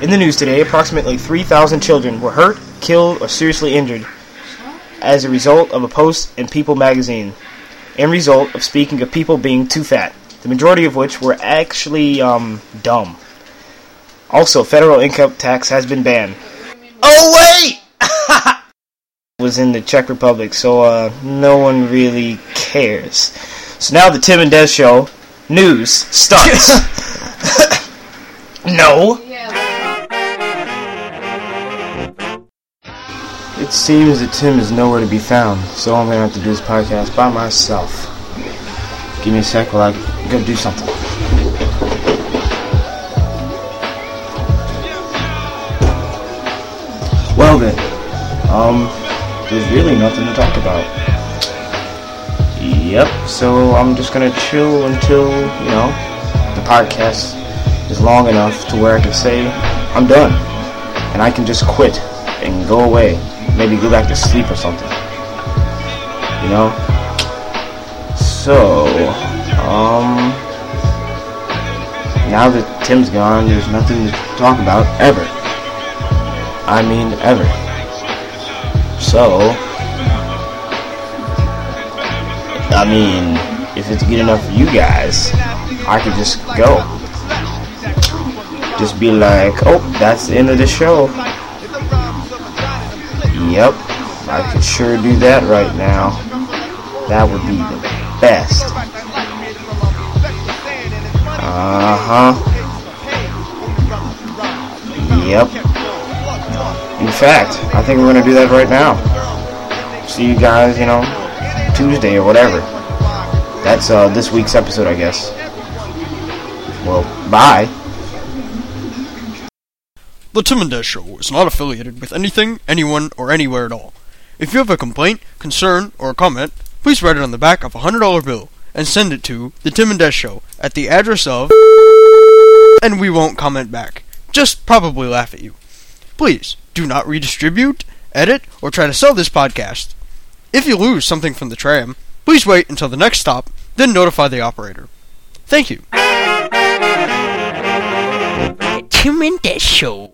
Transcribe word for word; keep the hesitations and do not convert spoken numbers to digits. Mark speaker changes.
Speaker 1: In the news today, approximately three thousand children were hurt, killed, or seriously injured as a result of a post in People magazine. And result of speaking of people being too fat, the majority of which were actually, um, dumb. Also, federal income tax has been banned. Oh, wait! was in the Czech Republic, so, uh, no one really cares. So now the Tim and Des Show news starts. No! It seems that Tim is nowhere to be found, so I'm gonna have to do this podcast by myself. Give me a sec while I go do something. Well then, um, there's really nothing to talk about. Yep, so I'm just gonna chill until, you know, the podcast is long enough to where I can say I'm done. And I can just quit and go away. Maybe go back to sleep or something. You know? So, um, now that Tim's gone, there's nothing to talk about ever. I mean, ever. So, I mean, if it's good enough for you guys, I could just go. Just be like, oh, that's the end of the show. Yep, I could sure do that right now. That would be the best. Uh-huh. Yep. In fact, I think we're going to do that right now. See you guys, you know, Tuesday or whatever. That's uh, this week's episode, I guess. Well, bye.
Speaker 2: The Tim and Des Show is not affiliated with anything, anyone, or anywhere at all. If you have a complaint, concern, or a comment, please write it on the back of a one hundred dollar bill and send it to The Tim and Des Show at the address of... and we won't comment back. Just probably laugh at you. Please, do not redistribute, edit, or try to sell this podcast. If you lose something from the tram, please wait until the next stop, then notify the operator. Thank you.
Speaker 3: Tim and Des Show.